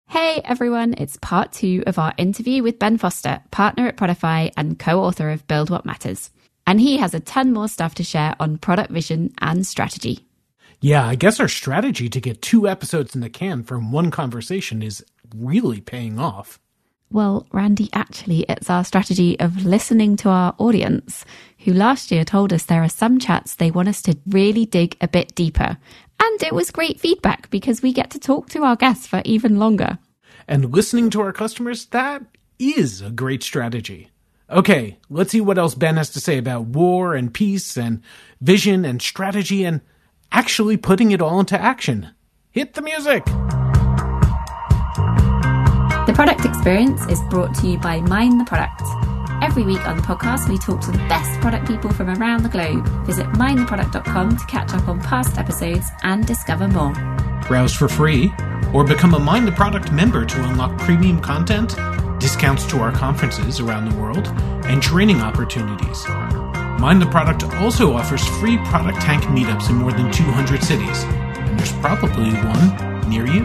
Hey everyone, it's part 2 of our interview with Ben Foster, partner at Prodify and co-author of Build What Matters. And he has a ton more stuff to share on product vision and strategy. Yeah, I guess our strategy to get 2 episodes in the can from one conversation is really paying off. Well, Randy, actually, it's our strategy of listening to our audience, who last year told us there are some chats they want us to really dig a bit deeper. And it was great feedback because we get to talk to our guests for even longer. And listening to our customers, that is a great strategy. Okay, let's see what else Ben has to say about war and peace and vision and strategy and actually putting it all into action. Hit the music! The Product Experience is brought to you by Mind the Product. Every week on the podcast, we talk to the best product people from around the globe. Visit mindtheproduct.com to catch up on past episodes and discover more. Browse for free or become a Mind the Product member to unlock premium content, discounts to our conferences around the world, and training opportunities. Mind the Product also offers free Product Tank meetups in more than 200 cities, and there's probably one near you.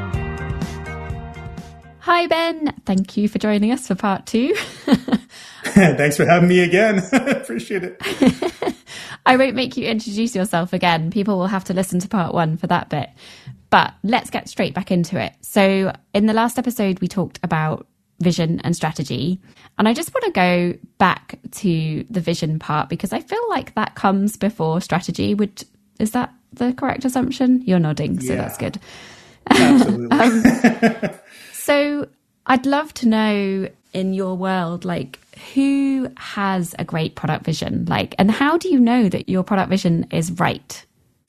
Hi, Ben. Thank you for joining us for part 2. Thanks for having me again. Appreciate it. I won't make you introduce yourself again. People will have to listen to part 1 for that bit. But let's get straight back into it. So in the last episode, we talked about vision and strategy. And I just want to go back to the vision part because I feel like that comes before strategy. Is that the correct assumption? You're nodding, so that's good. Absolutely. So I'd love to know in your world, like, who has a great product vision? And how do you know that your product vision is right?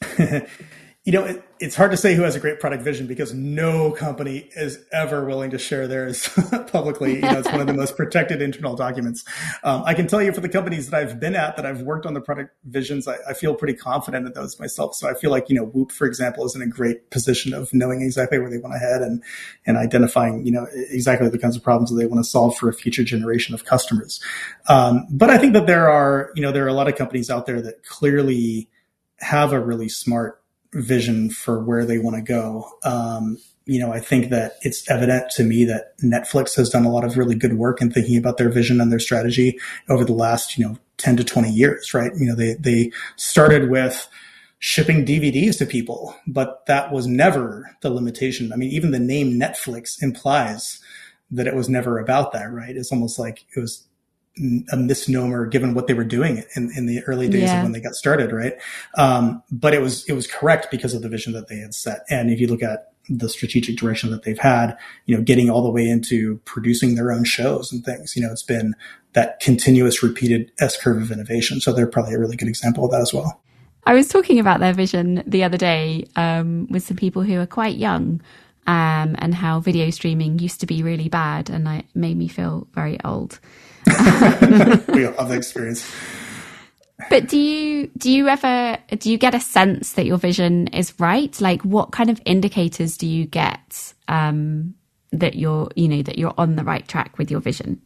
It's hard to say who has a great product vision because no company is ever willing to share theirs publicly. It's one of the most protected internal documents. I can tell you for the companies that I've been at, that I've worked on the product visions, I feel pretty confident in those myself. So I feel like, Whoop, for example, is in a great position of knowing exactly where they want to head and identifying, exactly the kinds of problems that they want to solve for a future generation of customers. But I think that there are a lot of companies out there that clearly have a really smart vision for where they want to go. I think that it's evident to me that Netflix has done a lot of really good work in thinking about their vision and their strategy over the last, 10 to 20 years, right? They started with shipping DVDs to people, but that was never the limitation. I mean, even the name Netflix implies that it was never about that, right? It's almost like it was a misnomer given what they were doing in the early days of when they got started, right? But it was correct because of the vision that they had set. And if you look at the strategic direction that they've had, getting all the way into producing their own shows and things, it's been that continuous repeated S-curve of innovation. So they're probably a really good example of that as well. I was talking about their vision the other day with some people who are quite young and how video streaming used to be really bad. And it made me feel very old. We all have the experience. But do you get a sense that your vision is right? Like, what kind of indicators do you get that you're on the right track with your vision?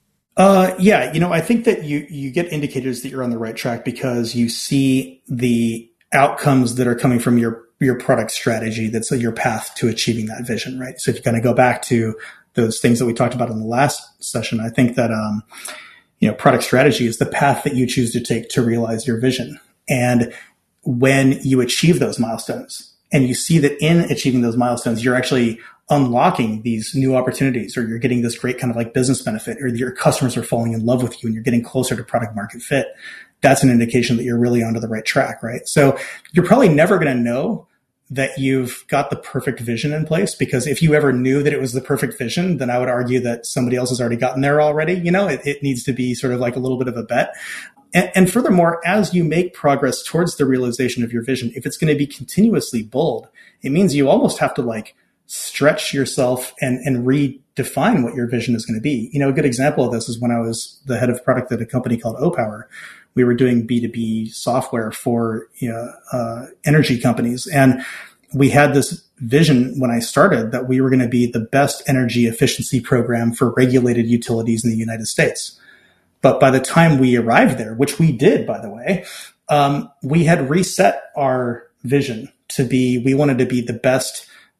I think that you get indicators that you're on the right track because you see the outcomes that are coming from your product strategy. That's your path to achieving that vision, right? So if you kind of go back to those things that we talked about in the last session, I think that, product strategy is the path that you choose to take to realize your vision. And when you achieve those milestones and you see that in achieving those milestones, you're actually unlocking these new opportunities, or you're getting this great kind of like business benefit, or your customers are falling in love with you and you're getting closer to product market fit, that's an indication that you're really onto the right track, right? So you're probably never going to know that you've got the perfect vision in place, because if you ever knew that it was the perfect vision, then I would argue that somebody else has already gotten there already. It needs to be sort of like a little bit of a bet. And furthermore, as you make progress towards the realization of your vision, if it's going to be continuously bold, it means you almost have to stretch yourself and redefine what your vision is going to be. A good example of this is when I was the head of product at a company called Opower. We were doing B2B software for energy companies. And we had this vision when I started that we were going to be the best energy efficiency program for regulated utilities in the United States. But by the time we arrived there, which we did, by the way, we had reset our vision to be, we wanted to be the best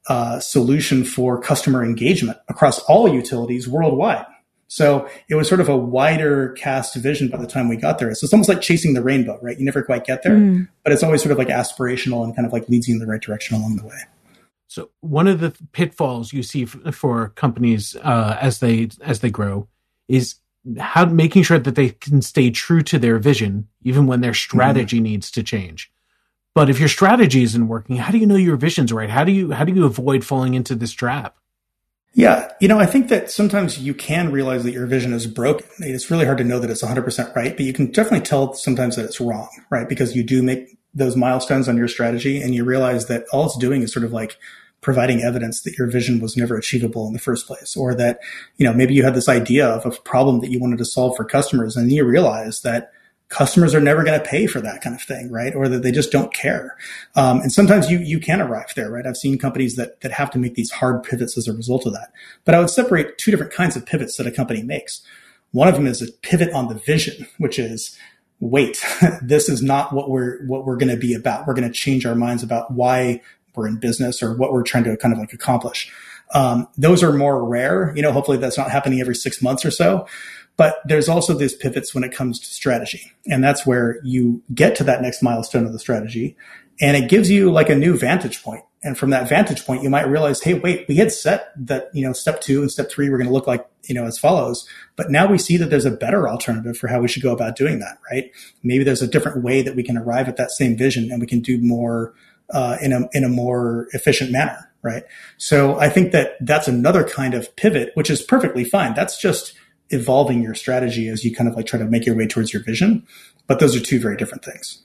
solution for customer engagement across all utilities worldwide. So it was sort of a wider cast vision by the time we got there. So it's almost like chasing the rainbow, right? You never quite get there, but it's always sort of like aspirational and kind of like leads you in the right direction along the way. So one of the pitfalls you see for companies as they grow is how making sure that they can stay true to their vision, even when their strategy needs to change. But if your strategy isn't working, how do you know your vision's right? How do you avoid falling into this trap? Yeah. I think that sometimes you can realize that your vision is broken. It's really hard to know that it's 100% right, but you can definitely tell sometimes that it's wrong, right? Because you do make those milestones on your strategy and you realize that all it's doing is sort of like providing evidence that your vision was never achievable in the first place, or that, maybe you had this idea of a problem that you wanted to solve for customers and you realize that customers are never going to pay for that kind of thing, right? Or that they just don't care. And sometimes you can arrive there, right? I've seen companies that have to make these hard pivots as a result of that. But I would separate two different kinds of pivots that a company makes. One of them is a pivot on the vision, which is, wait, this is not what we're going to be about. We're going to change our minds about why we're in business or what we're trying to kind of like accomplish. Those are more rare. Hopefully that's not happening every 6 months or so. But there's also these pivots when it comes to strategy. And that's where you get to that next milestone of the strategy. And it gives you like a new vantage point. And from that vantage point, you might realize, hey, wait, we had set that, step 2 and step 3 were going to look like, as follows. But now we see that there's a better alternative for how we should go about doing that, right? Maybe there's a different way that we can arrive at that same vision and we can do more in a more efficient manner, right? So I think that that's another kind of pivot, which is perfectly fine. That's just evolving your strategy as you kind of like try to make your way towards your vision. But those are two very different things.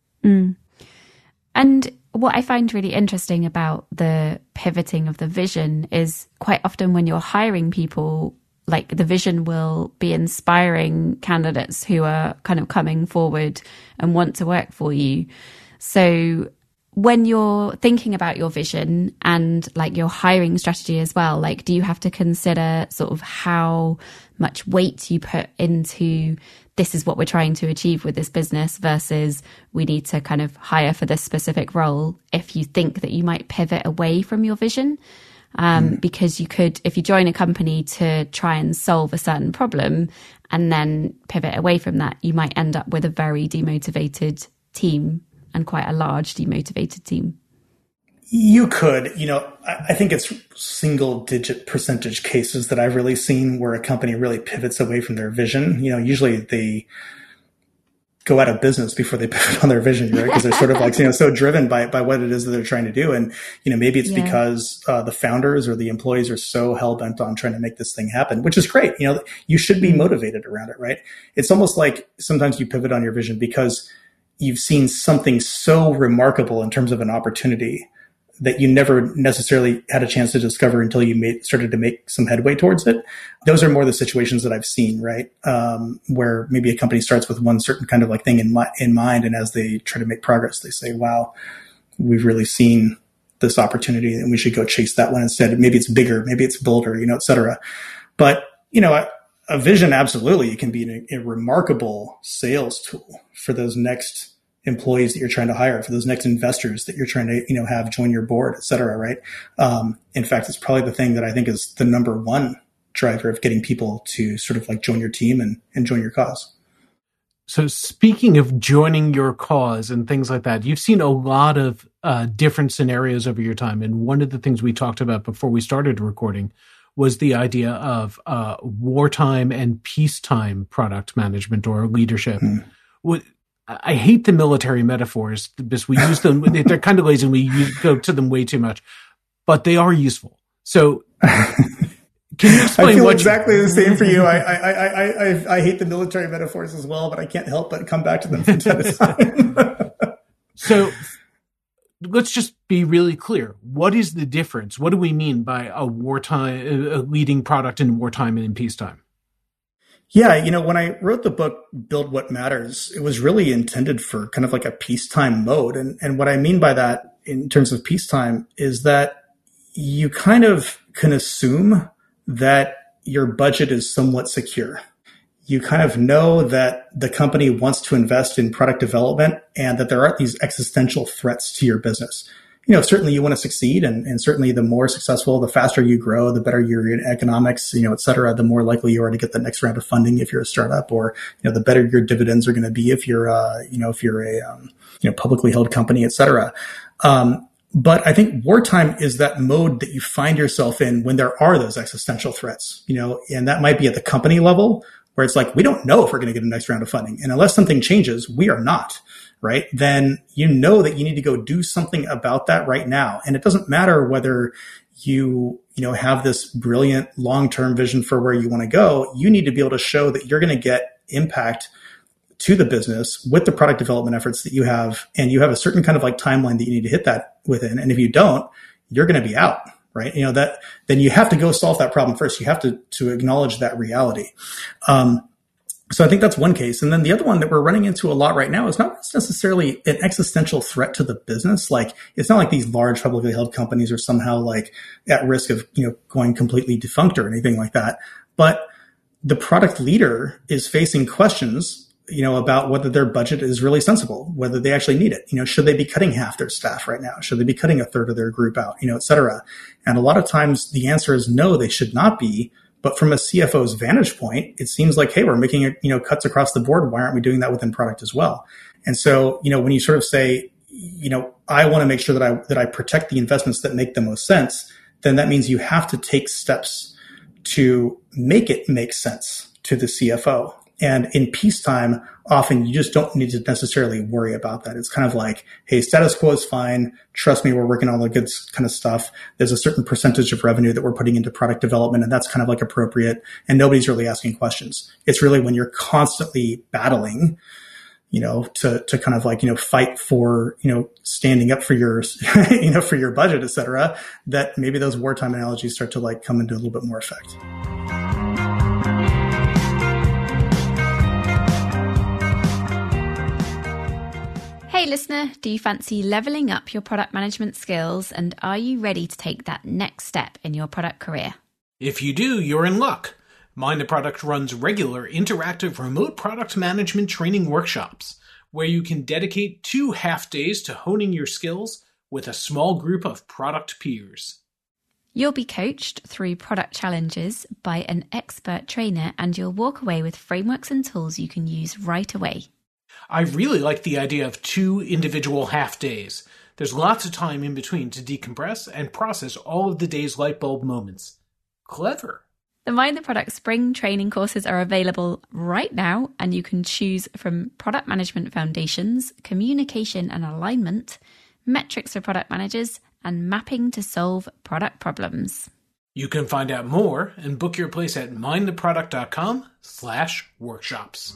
And what I find really interesting about the pivoting of the vision is quite often when you're hiring people, like the vision will be inspiring candidates who are kind of coming forward and want to work for you. So when you're thinking about your vision and like your hiring strategy as well, like, do you have to consider sort of how much weight you put into this is what we're trying to achieve with this business versus we need to kind of hire for this specific role if you think that you might pivot away from your vision? Because you could, if you join a company to try and solve a certain problem and then pivot away from that, you might end up with a very demotivated team and quite a large demotivated team. You could, I think it's single digit percentage cases that I've really seen where a company really pivots away from their vision. Usually they go out of business before they pivot on their vision, right? Because they're sort of like, so driven by what it is that they're trying to do. And, maybe it's because the founders or the employees are so hell bent on trying to make this thing happen, which is great. You should be motivated around it, right? It's almost like sometimes you pivot on your vision because you've seen something so remarkable in terms of an opportunity that you never necessarily had a chance to discover until you started to make some headway towards it. Those are more the situations that I've seen, right? Where maybe a company starts with one certain kind of like thing in mind. And as they try to make progress, they say, wow, we've really seen this opportunity and we should go chase that one instead. Maybe it's bigger, maybe it's bolder, et cetera. But, a vision, absolutely, it can be a remarkable sales tool for those next employees that you're trying to hire, for those next investors that you're trying to, have join your board, et cetera, right? In fact, it's probably the thing that I think is the number one driver of getting people to sort of like join your team and join your cause. So speaking of joining your cause and things like that, you've seen a lot of different scenarios over your time. And one of the things we talked about before we started recording was the idea of wartime and peacetime product management or leadership. I hate the military metaphors because we use them. They're kind of lazy and we go to them way too much, but they are useful. So can you explain? I feel exactly the same for you. I hate the military metaphors as well, but I can't help but come back to them from time to time. So let's just be really clear. What is the difference? What do we mean by a leading product in wartime and in peacetime? Yeah, when I wrote the book, Build What Matters, it was really intended for kind of like a peacetime mode. And what I mean by that in terms of peacetime is that you kind of can assume that your budget is somewhat secure. You kind of know that the company wants to invest in product development and that there aren't these existential threats to your business. certainly you want to succeed, and certainly the more successful, the faster you grow, the better your economics, et cetera, the more likely you are to get the next round of funding if you're a startup, or, the better your dividends are going to be if you're, if you're a, publicly held company, et cetera. But I think wartime is that mode that you find yourself in when there are those existential threats, and that might be at the company level where it's like, we don't know if we're going to get a next round of funding. And unless something changes, we are not, right? Then that you need to go do something about that right now. And it doesn't matter whether you have this brilliant long-term vision for where you want to go. You need to be able to show that you're going to get impact to the business with the product development efforts that you have. And you have a certain kind of like timeline that you need to hit that within. And if you don't, you're going to be out, right? Then you have to go solve that problem first. You have to acknowledge that reality. So I think that's one case. And then the other one that we're running into a lot right now is not necessarily an existential threat to the business. Like, it's not like these large publicly held companies are somehow like at risk of, going completely defunct or anything like that. But the product leader is facing questions, about whether their budget is really sensible, whether they actually need it. Should they be cutting half their staff right now? Should they be cutting a third of their group out, et cetera? And a lot of times the answer is no, they should not be. But from a CFO's vantage point, it seems like, hey, we're making cuts across the board. Why aren't we doing that within product as well? And so, when you sort of say, I want to make sure that I protect the investments that make the most sense, then that means you have to take steps to make it make sense to the CFO. And in peacetime, often you just don't need to necessarily worry about that. It's kind of like, hey, status quo is fine. Trust me, we're working on all the good kind of stuff. There's a certain percentage of revenue that we're putting into product development, and that's kind of like appropriate. And nobody's really asking questions. It's really when you're constantly battling, to kind of like, fight for, standing up for your, for your budget, et cetera, that maybe those wartime analogies start to like come into a little bit more effect. Hey listener, do you fancy leveling up your product management skills, and are you ready to take that next step in your product career? If you do, you're in luck. Mind the Product runs regular interactive remote product management training workshops where you can dedicate 2 half days to honing your skills with a small group of product peers. You'll be coached through product challenges by an expert trainer, and you'll walk away with frameworks and tools you can use right away. I really like the idea of 2 individual half days. There's lots of time in between to decompress and process all of the day's light bulb moments. Clever. The Mind the Product spring training courses are available right now, and you can choose from product management foundations, communication and alignment, metrics for product managers, and mapping to solve product problems. You can find out more and book your place at mindtheproduct.com/workshops.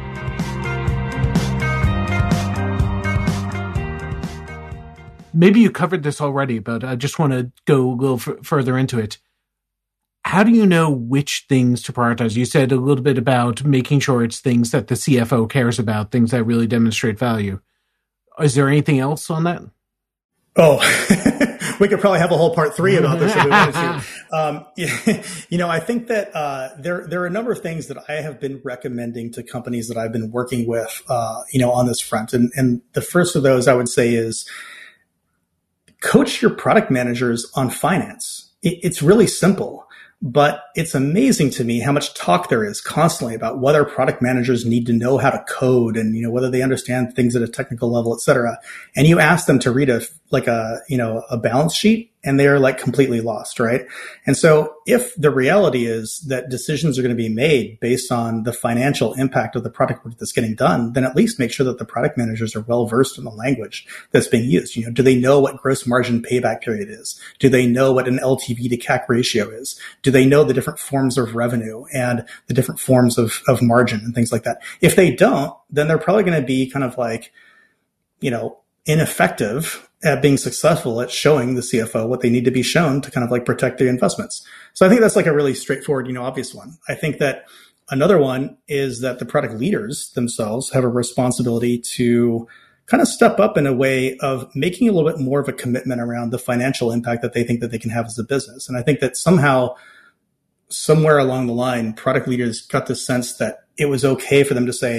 Maybe you covered this already, but I just want to go a little further into it. How do you know which things to prioritize? You said a little bit about making sure it's things that the CFO cares about, things that really demonstrate value. Is there anything else on that? Oh, we could probably have a whole part 3 about this if we wanted to. I think that there are a number of things that I have been recommending to companies that I've been working with, on this front. And the first of those I would say is coach your product managers on finance. It's really simple. But it's amazing to me how much talk there is constantly about whether product managers need to know how to code and, whether they understand things at a technical level, et cetera. And you ask them to read a balance sheet and they're like completely lost, right? And so if the reality is that decisions are going to be made based on the financial impact of the product work that's getting done, then at least make sure that the product managers are well versed in the language that's being used. Do they know what gross margin payback period is? Do they know what an LTV to CAC ratio is? Do they know the different forms of revenue and the different forms of margin and things like that? If they don't, then they're probably going to be kind of like, ineffective at being successful at showing the CFO what they need to be shown to kind of like protect their investments. So I think that's like a really straightforward, obvious one. I think that another one is that the product leaders themselves have a responsibility to kind of step up in a way of making a little bit more of a commitment around the financial impact that they think that they can have as a business. And I think that somehow, somewhere along the line, product leaders got the sense that it was okay for them to say,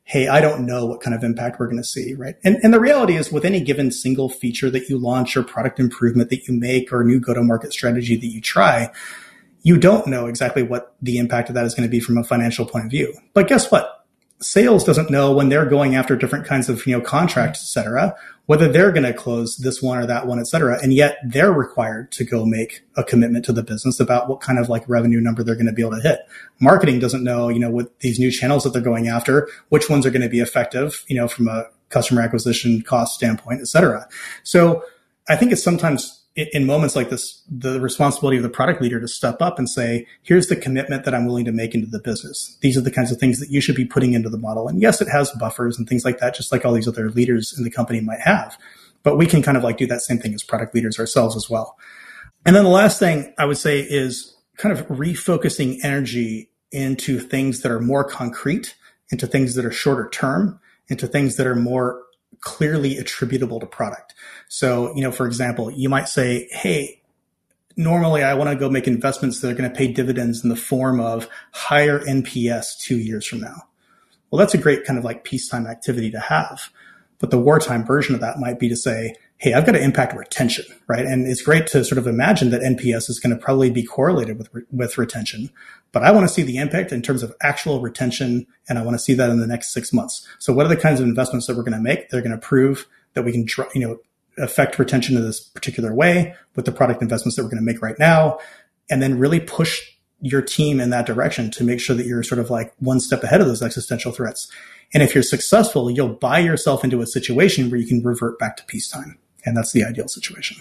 hey, I don't know what kind of impact we're going to see, right? And the reality is with any given single feature that you launch or product improvement that you make or new go-to-market strategy that you try, you don't know exactly what the impact of that is going to be from a financial point of view. But guess what? Sales doesn't know when they're going after different kinds of, contracts, et cetera, whether they're going to close this one or that one, et cetera. And yet they're required to go make a commitment to the business about what kind of like revenue number they're going to be able to hit. Marketing doesn't know, with these new channels that they're going after, which ones are going to be effective, from a customer acquisition cost standpoint, et cetera. So I think it's sometimes in moments like this, the responsibility of the product leader to step up and say, here's the commitment that I'm willing to make into the business. These are the kinds of things that you should be putting into the model. And yes, it has buffers and things like that, just like all these other leaders in the company might have. But we can kind of like do that same thing as product leaders ourselves as well. And then the last thing I would say is kind of refocusing energy into things that are more concrete, into things that are shorter term, into things that are more clearly attributable to product. So, for example, you might say, hey, normally I want to go make investments that are going to pay dividends in the form of higher NPS 2 years from now. Well, that's a great kind of like peacetime activity to have. But the wartime version of that might be to say, hey, I've got to impact retention, right? And it's great to sort of imagine that NPS is going to probably be correlated with retention. But I want to see the impact in terms of actual retention, and I want to see that in the next 6 months. So what are the kinds of investments that we're going to make? They're going to prove that we can, affect retention in this particular way with the product investments that we're going to make right now, and then really push your team in that direction to make sure that you're sort of like one step ahead of those existential threats. And if you're successful, you'll buy yourself into a situation where you can revert back to peacetime. And that's the ideal situation.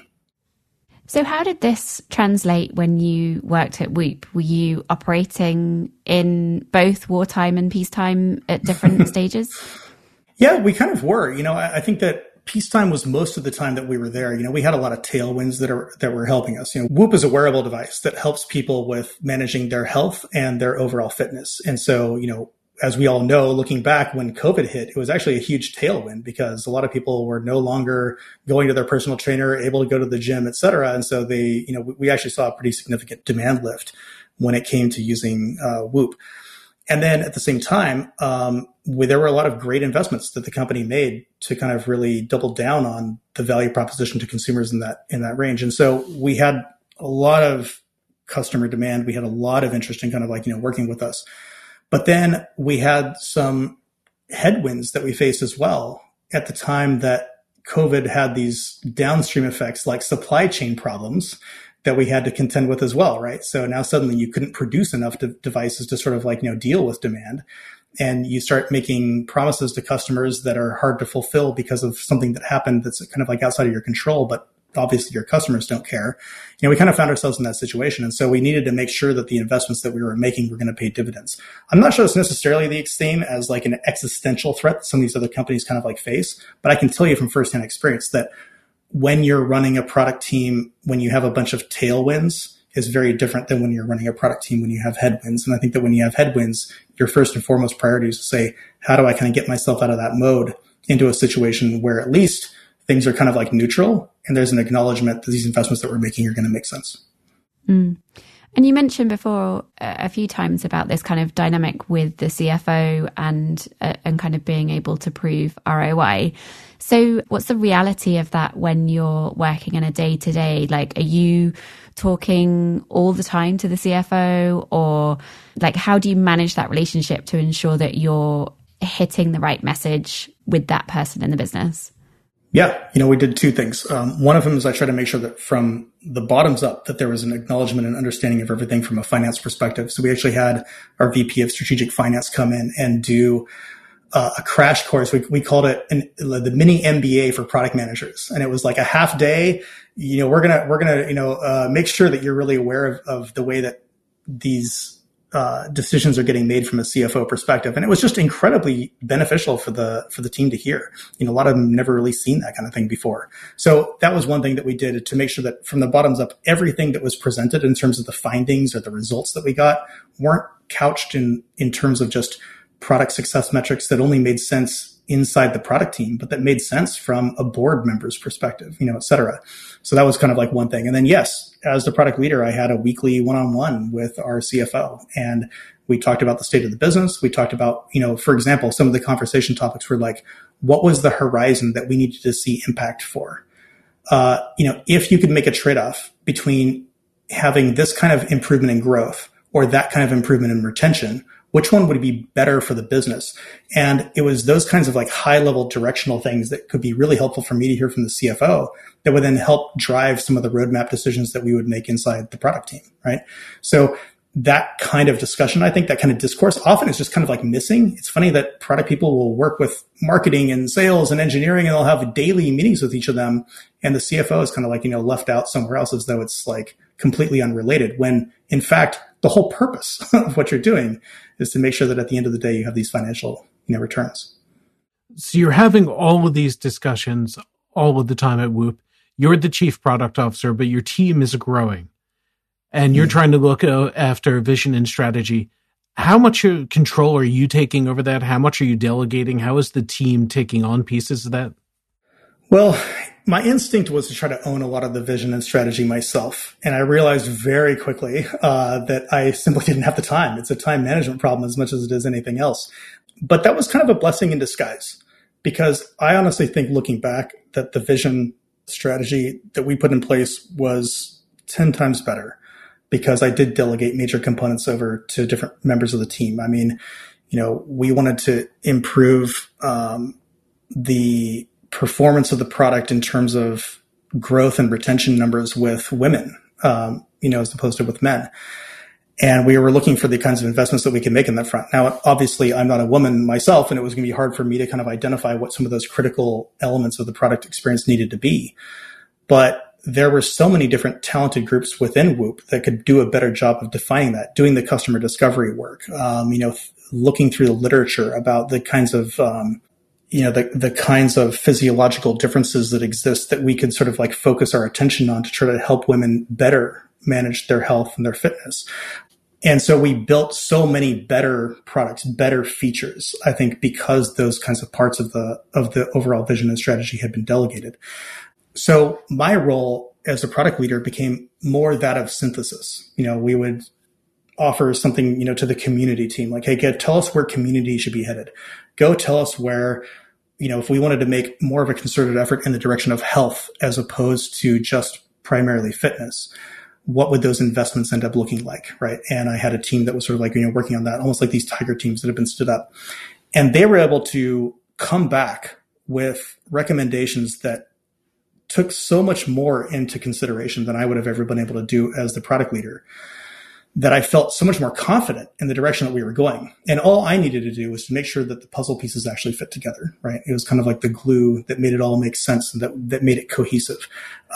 So how did this translate when you worked at Whoop? Were you operating in both wartime and peacetime at different stages? Yeah, we kind of were. I think that peacetime was most of the time that we were there. We had a lot of tailwinds that were helping us. Whoop is a wearable device that helps people with managing their health and their overall fitness. And so, as we all know, looking back when COVID hit, it was actually a huge tailwind because a lot of people were no longer going to their personal trainer, able to go to the gym, et cetera. And so we actually saw a pretty significant demand lift when it came to using Whoop. And then at the same time, there were a lot of great investments that the company made to kind of really double down on the value proposition to consumers in that range. And so we had a lot of customer demand. We had a lot of interest in kind of like, working with us. But then we had some headwinds that we faced as well at the time that COVID had these downstream effects like supply chain problems that we had to contend with as well, right? So now suddenly you couldn't produce enough devices to sort of like, deal with demand. And you start making promises to customers that are hard to fulfill because of something that happened that's kind of like outside of your control, but obviously your customers don't care. We kind of found ourselves in that situation. And so we needed to make sure that the investments that we were making were going to pay dividends. I'm not sure it's necessarily the same as like an existential threat that some of these other companies kind of like face, but I can tell you from firsthand experience that when you're running a product team, when you have a bunch of tailwinds, is very different than when you're running a product team when you have headwinds. And I think that when you have headwinds, your first and foremost priority is to say, how do I kind of get myself out of that mode into a situation where at least things are kind of like neutral and there's an acknowledgement that these investments that we're making are going to make sense. Mm. And you mentioned before a few times about this kind of dynamic with the CFO and kind of being able to prove ROI. So what's the reality of that when you're working in a day-to-day? Like, are you talking all the time to the CFO, or like, how do you manage that relationship to ensure that you're hitting the right message with that person in the business? Yeah, we did two things. One of them is I try to make sure that from the bottoms up that there was an acknowledgement and understanding of everything from a finance perspective. So we actually had our VP of strategic finance come in and do a crash course. We called it the mini MBA for product managers. And it was like a half day. We're gonna make sure that you're really aware of the way that these decisions are getting made from a CFO perspective. And it was just incredibly beneficial for the team to hear. A lot of them never really seen that kind of thing before. So that was one thing that we did to make sure that from the bottoms up, everything that was presented in terms of the findings or the results that we got weren't couched in terms of just product success metrics that only made sense inside the product team, but that made sense from a board member's perspective, et cetera. So that was kind of like one thing. And then, yes, as the product leader, I had a weekly one-on-one with our CFO, and we talked about the state of the business. We talked about, for example, some of the conversation topics were like, what was the horizon that we needed to see impact for? If you could make a trade-off between having this kind of improvement in growth or that kind of improvement in retention, which one would be better for the business? And it was those kinds of like high level directional things that could be really helpful for me to hear from the CFO that would then help drive some of the roadmap decisions that we would make inside the product team, right? So that kind of discussion, I think that kind of discourse often is just kind of like missing. It's funny that product people will work with marketing and sales and engineering, and they'll have daily meetings with each of them. And the CFO is kind of like, left out somewhere else as though it's like completely unrelated, when in fact, the whole purpose of what you're doing is to make sure that at the end of the day, you have these financial, returns. So you're having all of these discussions all of the time at Whoop. You're the chief product officer, but your team is growing. And you're trying to look after vision and strategy. How much control are you taking over that? How much are you delegating? How is the team taking on pieces of that? Well, my instinct was to try to own a lot of the vision and strategy myself. And I realized very quickly that I simply didn't have the time. It's a time management problem as much as it is anything else. But that was kind of a blessing in disguise, because I honestly think, looking back, that the vision strategy that we put in place was 10 times better, because I did delegate major components over to different members of the team. I mean, we wanted to improve the performance of the product in terms of growth and retention numbers with women, as opposed to with men. And we were looking for the kinds of investments that we could make in that front. Now, obviously, I'm not a woman myself, and it was going to be hard for me to kind of identify what some of those critical elements of the product experience needed to be. But there were so many different talented groups within Whoop that could do a better job of defining that, doing the customer discovery work, looking through the literature about the kinds of, the kinds of physiological differences that exist that we could sort of like focus our attention on to try to help women better manage their health and their fitness. And so we built so many better products, better features, I think, because those kinds of parts of the overall vision and strategy had been delegated. So my role as a product leader became more that of synthesis. We would offer something, to the community team, like, hey, tell us where community should be headed. Go tell us where, if we wanted to make more of a concerted effort in the direction of health as opposed to just primarily fitness, what would those investments end up looking like, right? And I had a team that was sort of like, working on that, almost like these tiger teams that have been stood up. And they were able to come back with recommendations that took so much more into consideration than I would have ever been able to do as the product leader, that I felt so much more confident in the direction that we were going. And all I needed to do was to make sure that the puzzle pieces actually fit together, right? It was kind of like the glue that made it all make sense and that made it cohesive.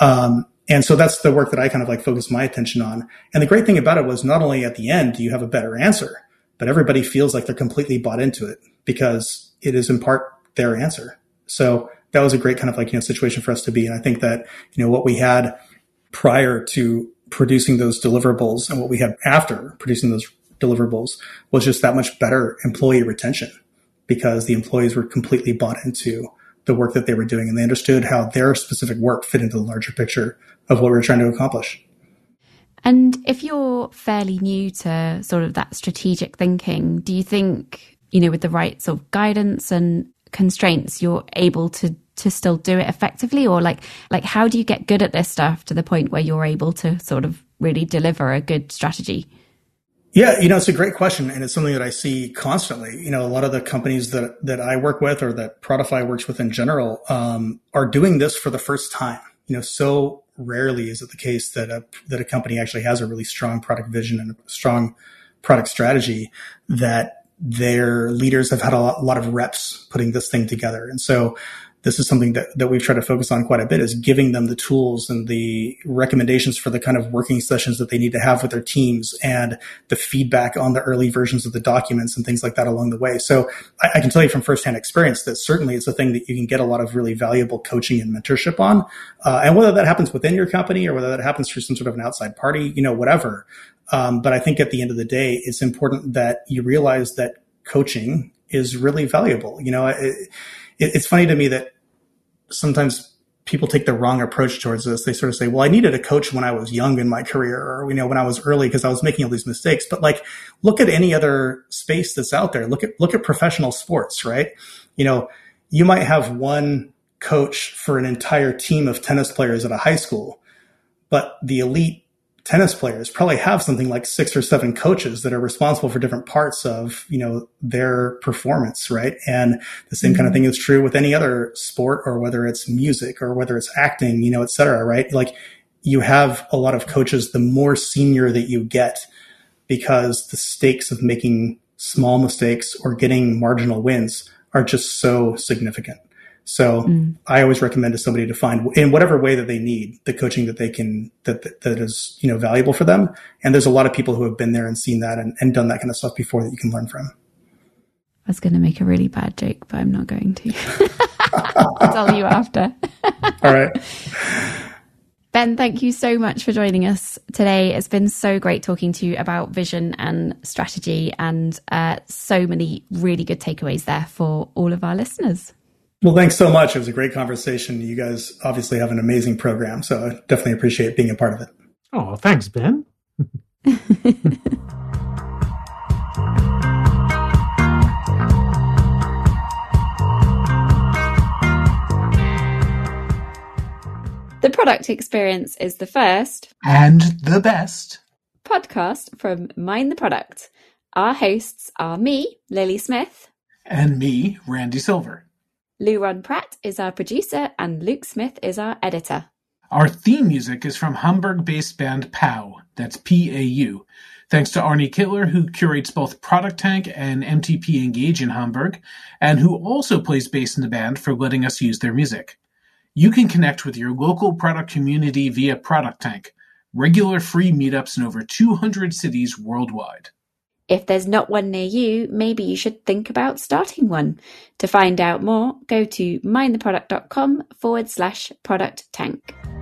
And so that's the work that I kind of like focused my attention on. And the great thing about it was, not only at the end do you have a better answer, but everybody feels like they're completely bought into it because it is in part their answer. So that was a great kind of like, situation for us to be. And I think that, what we had prior to producing those deliverables and what we had after producing those deliverables was just that much better employee retention, because the employees were completely bought into the work that they were doing, and they understood how their specific work fit into the larger picture of what we were trying to accomplish. And if you're fairly new to sort of that strategic thinking, do you think, with the right sort of guidance and constraints, you're able to still do it effectively? Or like how do you get good at this stuff to the point where you're able to sort of really deliver a good strategy? Yeah, it's a great question. And it's something that I see constantly. A lot of the companies that I work with, or that Prodify works with in general, are doing this for the first time. So rarely is it the case that a company actually has a really strong product vision and a strong product strategy, that their leaders have had a lot of reps putting this thing together. And so this is something that we've tried to focus on quite a bit, is giving them the tools and the recommendations for the kind of working sessions that they need to have with their teams, and the feedback on the early versions of the documents and things like that along the way. So I can tell you from firsthand experience that certainly it's a thing that you can get a lot of really valuable coaching and mentorship on. And whether that happens within your company or whether that happens through some sort of an outside party, whatever. But I think at the end of the day, it's important that you realize that coaching is really valuable. It's funny to me that sometimes people take the wrong approach towards this. They sort of say, well, I needed a coach when I was young in my career, or, when I was early because I was making all these mistakes. But like, look at any other space that's out there. Look at professional sports, right? You might have one coach for an entire team of tennis players at a high school, but the elite tennis players probably have something like 6 or 7 coaches that are responsible for different parts of, their performance, right? And the same kind of thing is true with any other sport, or whether it's music or whether it's acting, et cetera, right? Like, you have a lot of coaches the more senior that you get, because the stakes of making small mistakes or getting marginal wins are just so significant. So I always recommend to somebody to find, in whatever way that they need, the coaching that they can, that is, valuable for them. And there's a lot of people who have been there and seen that and done that kind of stuff before that you can learn from. I was going to make a really bad joke, but I'm not going to. I'll tell you after. All right. Ben, thank you so much for joining us today. It's been so great talking to you about vision and strategy, and so many really good takeaways there for all of our listeners. Well, thanks so much. It was a great conversation. You guys obviously have an amazing program, so I definitely appreciate being a part of it. Oh, thanks, Ben. The Product Experience is the first and the best podcast from Mind the Product. Our hosts are me, Lily Smith, and me, Randy Silver. Luron Pratt is our producer, and Luke Smith is our editor. Our theme music is from Hamburg-based band PAU. That's P-A-U. Thanks to Arnie Kittler, who curates both Product Tank and MTP Engage in Hamburg, and who also plays bass in the band, for letting us use their music. You can connect with your local product community via Product Tank, regular free meetups in over 200 cities worldwide. If there's not one near you, maybe you should think about starting one. To find out more, go to mindtheproduct.com/product tank.